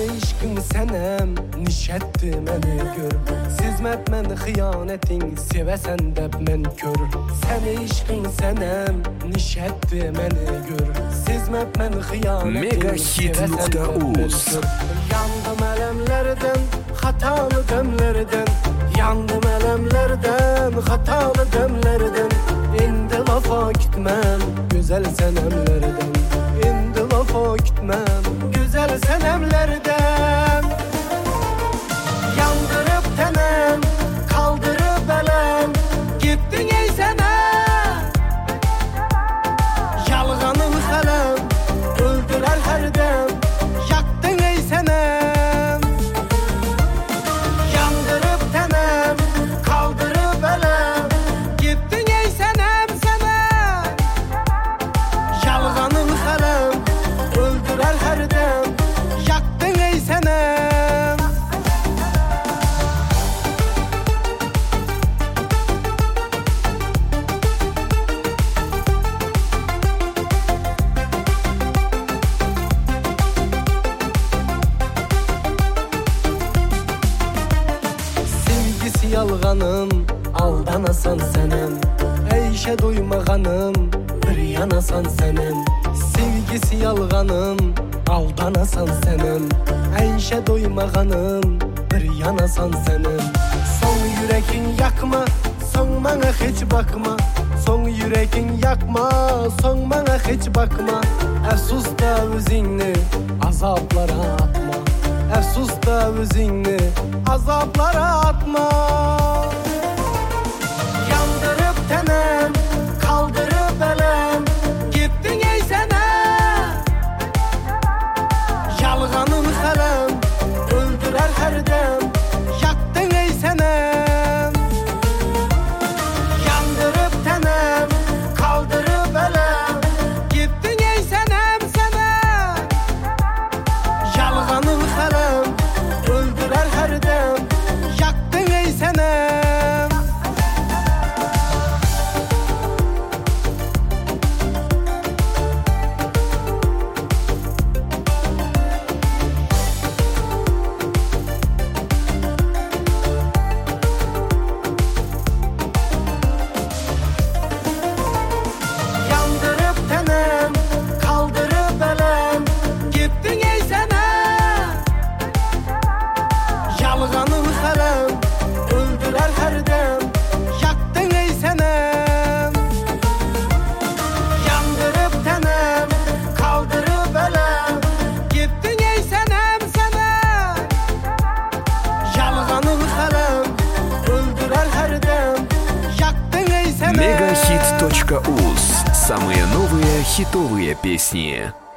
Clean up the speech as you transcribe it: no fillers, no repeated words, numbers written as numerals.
Seni işkin senem nişetti meni gör. Sizmet men hıyanetin sevesen de men kör. Seni işkin senem nişetti meni gör. Sizmet men hıyanetin sevesen de men kör. Yandım elemlerden, hatalı demlerden. Yandım elemlerden, hatalı demlerden. İndi lafa gitmem, güzel senemlerden. İndi lafa gitmem, güzel senemlerden. Yandırıp tenem, kaldırıp elem. Gittin ey senem, yalganın kalem. Öldürer her dem, yaktın ey senem. Yandırıp tenem, kaldırıp elem. Gittin ey senem, senem. Yalganın kalem, öldürer her dem, yaktın ey senem. Sevgisi yalganım, aldanasan senem. Eyşe duymağanım, bir yanasan senem. Sevgisi yalganım, aldanasan senem. Eyşe duymağanım, bir yanasan senem. Son yürekin yakma, son bana hiç bakma. Son yürekin yakma, son bana hiç bakma. Efsus da özünü azaplara atma. Efsus da özünü azaplara atma. Yandırıp tenem, kaldırıp elem. Gittin ey senem, yalganın kalem. Öldürer her dem, yaktın ey senem. Yandırıp tenem, kaldırıp elem. Gittin ey senem, senem. Yalganın kalem, öldürer her dem, yaktın ey senem. Yandırıp tenem, kaldırıp elem. Gittin ey senem, yalganın kalem. Öldürer her dem, yaktın ey senem. Yandırıp tenem, kaldırıp elem. Gittin ey senem, senem. Yalganın kalem, öldürer her dem, yaktın ey senem. Megahit.uz. Самые новые хитовые песни.